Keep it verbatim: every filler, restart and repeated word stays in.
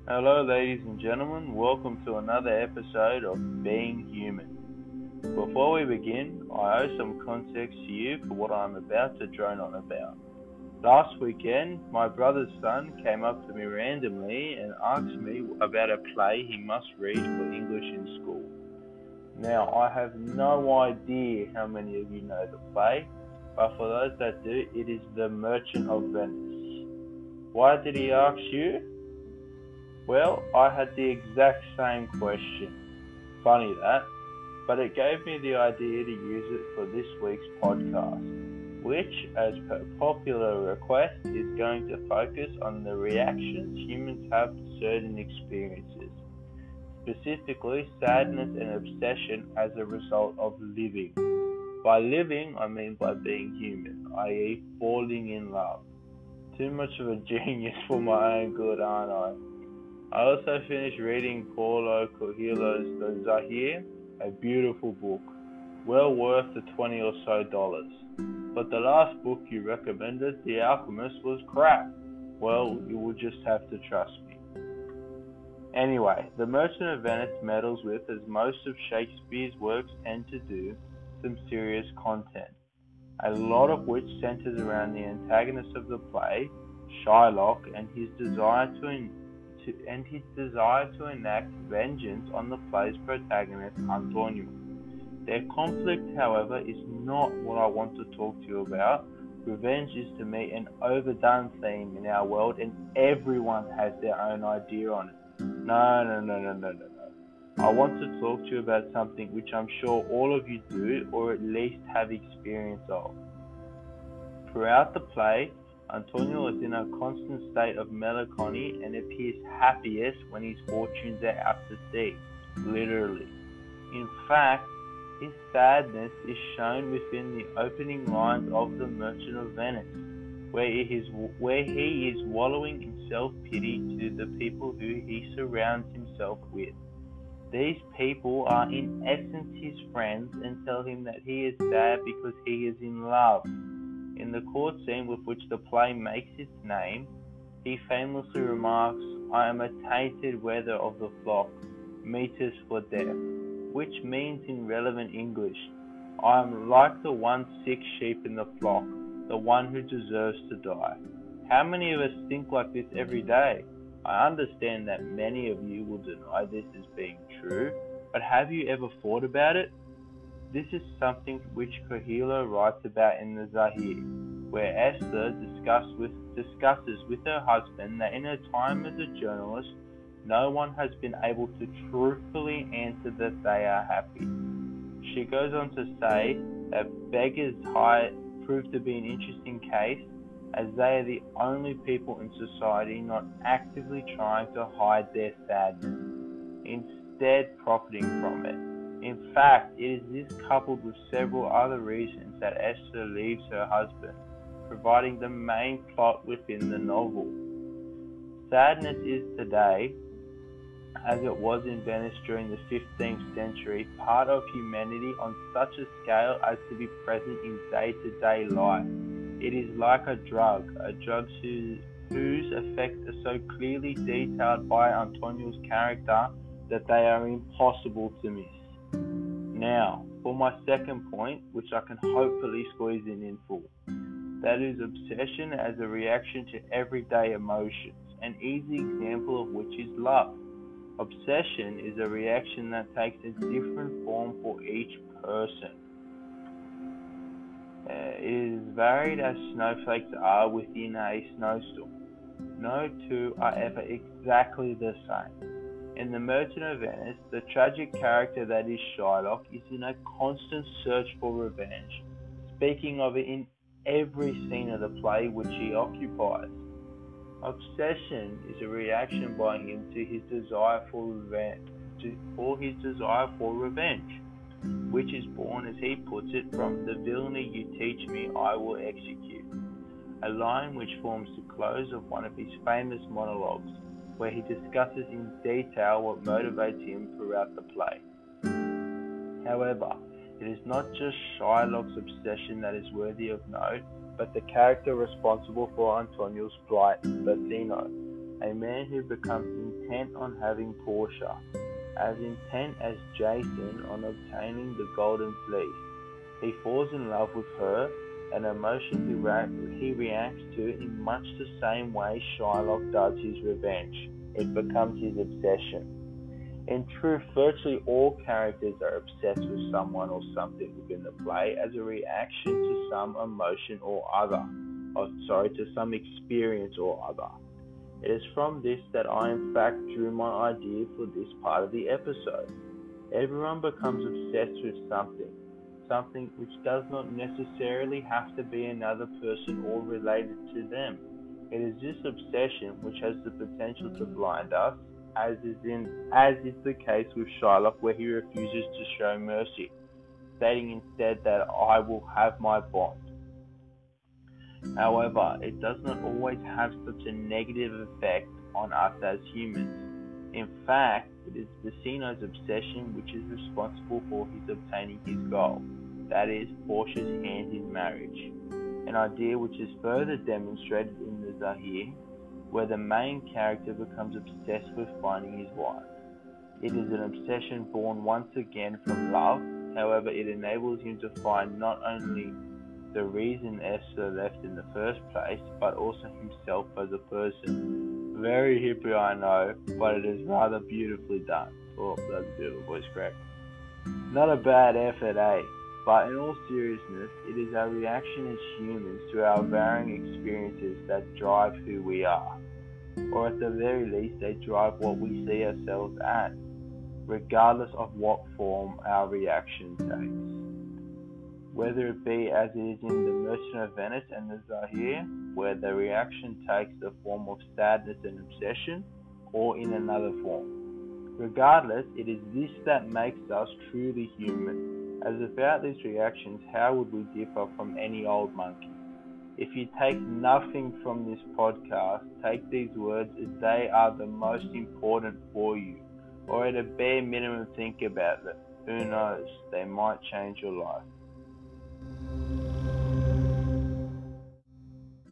Hello, ladies and gentlemen. Welcome to another episode of Being Human. Before we begin, I owe some context to you for what I'm about to drone on about. Last weekend, my brother's son came up to me randomly and asked me about a play he must read for English in school. Now, I have no idea how many of you know the play, but for those that do, it is The Merchant of Venice. Why did he ask you? Well, I had the exact same question. Funny that, but it gave me the idea to use it for this week's podcast, which, as per popular request, is going to focus on the reactions humans have to certain experiences, specifically sadness and obsession as a result of living. By living, I mean by being human, that is falling in love. Too much of a genius for my own good, aren't I? I also finished reading Paulo Coelho's The Zahir, a beautiful book, well worth the twenty or so dollars. But the last book you recommended, The Alchemist, was crap. Well, you will just have to trust me. Anyway, The Merchant of Venice meddles with, as most of Shakespeare's works tend to do, some serious content, a lot of which centers around the antagonist of the play, Shylock, and his desire to en- To, and his desire to enact vengeance on the play's protagonist, Antonio. Their conflict, however, is not what I want to talk to you about. Revenge is to me an overdone theme in our world, and everyone has their own idea on it. No, no, no, no, no, no, no. I want to talk to you about something which I'm sure all of you do, or at least have experience of. Throughout the play, Antonio is in a constant state of melancholy and appears happiest when his fortunes are out to sea, literally. In fact, his sadness is shown within the opening lines of The Merchant of Venice, where he is, where he is wallowing in self-pity to the people who he surrounds himself with. These people are in essence his friends and tell him that he is sad because he is in love. In the court scene with which the play makes its name, he famously remarks, "I am a tainted wether of the flock, meters for death," which means in relevant English, I am like the one sick sheep in the flock, the one who deserves to die. How many of us think like this every day? I understand that many of you will deny this as being true, but have you ever thought about it? This is something which Coelho writes about in The Zahir, where Esther discuss with, discusses with her husband that in her time as a journalist, no one has been able to truthfully answer that they are happy. She goes on to say that beggars hide prove to be an interesting case, as they are the only people in society not actively trying to hide their sadness, instead profiting from it. In fact, it is this coupled with several other reasons that Esther leaves her husband, providing the main plot within the novel. Sadness is today, as it was in Venice during the fifteenth century, part of humanity on such a scale as to be present in day-to-day life. It is like a drug, a drug whose, whose effects are so clearly detailed by Antonio's character that they are impossible to miss. Now, for my second point, which I can hopefully squeeze in in full. That is obsession as a reaction to everyday emotions, an easy example of which is love. Obsession is a reaction that takes a different form for each person. Uh, it is varied as snowflakes are within a snowstorm. No two are ever exactly the same. In The Merchant of Venice, the tragic character that is Shylock is in a constant search for revenge, speaking of it in every scene of the play which he occupies. Obsession is a reaction by him to his desire for revenge, to, for his desire for revenge, which is born, as he puts it, from "the villainy you teach me I will execute," a line which forms the close of one of his famous monologues, where he discusses in detail what motivates him throughout the play. However, it is not just Shylock's obsession that is worthy of note, but the character responsible for Antonio's plight, Bassanio. a man who becomes intent on having Portia, as intent as Jason on obtaining the golden fleece. He falls in love with her, an emotion he, re- he reacts to in much the same way Shylock does his revenge. It becomes his obsession. In truth, virtually all characters are obsessed with someone or something within the play as a reaction to some emotion or other, or sorry, to some experience or other. It is from this that I in fact drew my idea for this part of the episode. Everyone becomes obsessed with something, something which does not necessarily have to be another person or related to them. It is this obsession which has the potential to blind us, as is in as is the case with Shylock, where he refuses to show mercy, stating instead that I will have my bond. However, it does not always have such a negative effect on us as humans. In fact, it is Vicino's obsession which is responsible for his obtaining his goal, that is, Portia's hand in marriage, an idea which is further demonstrated in the Zahir, where the main character becomes obsessed with finding his wife. It is an obsession born once again from love, however it enables him to find not only the reason Esther left in the first place, but also himself as a person. Very hippie, I know, but it is rather beautifully done. Oh, that's a bit of a voice crack. Not a bad effort, eh? But in all seriousness, it is our reaction as humans to our varying experiences that drive who we are. Or at the very least, they drive what we see ourselves as, regardless of what form our reaction takes. Whether it be as it is in The Merchant of Venice and the Zahir, where the reaction takes the form of sadness and obsession, or in another form. Regardless, it is this that makes us truly human. As without these reactions, how would we differ from any old monkey? If you take nothing from this podcast, take these words as they are the most important for you, or at a bare minimum think about them. Who knows, they might change your life.